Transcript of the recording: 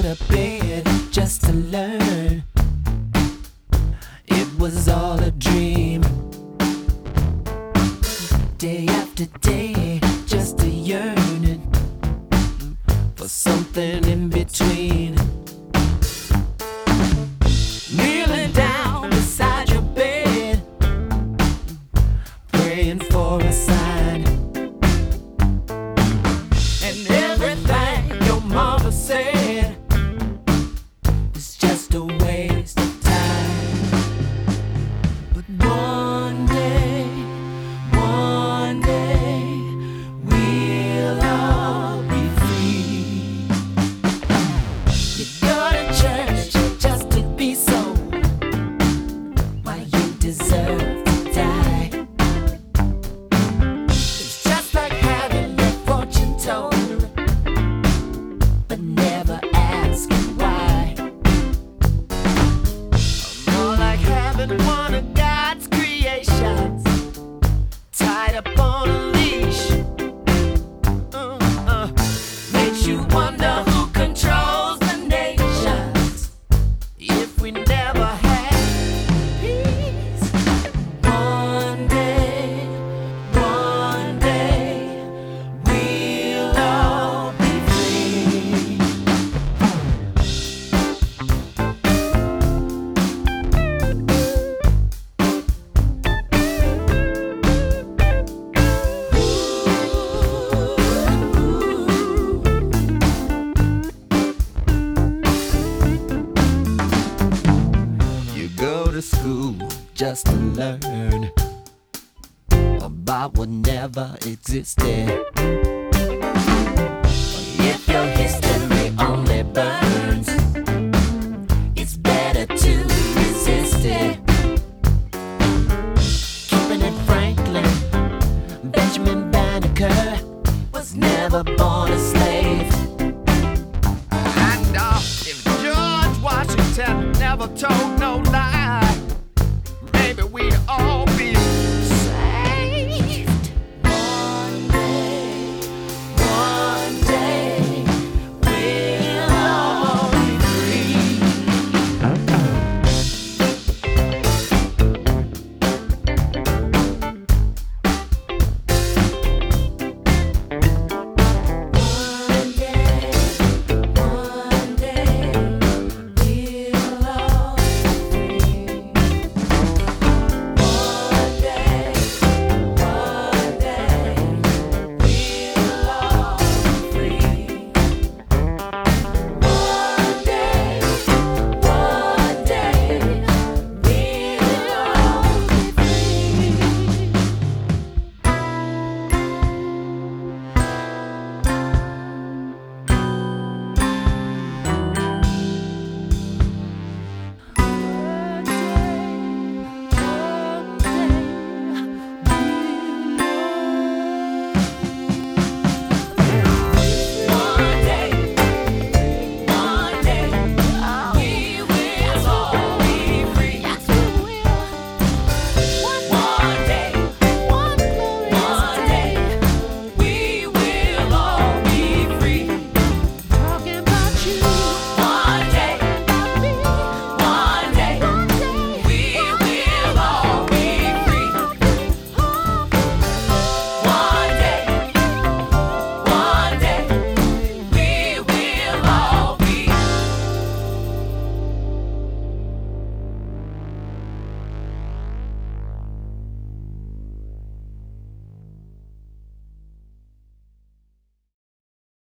of bed just to learn it was all a dream. Day after day, just a yearning for something in between. Kneeling down beside your bed, praying for a sign. And everything your mama said was just a waste of time. But one day, we'll all be free. You go to church just to be sold, while you deserve to die. It's just like having your fortune told, but never asking why. More like having one of God's creations tied up on a leash. Makes you wonder who controls the nations if we never had peace. One day, we'll all be free. You go to school just to learn about what never existed. If your history only burns, it's better to resist it. Keeping it Franklin, Benjamin Banneker was never born a slave. And if George Washington never told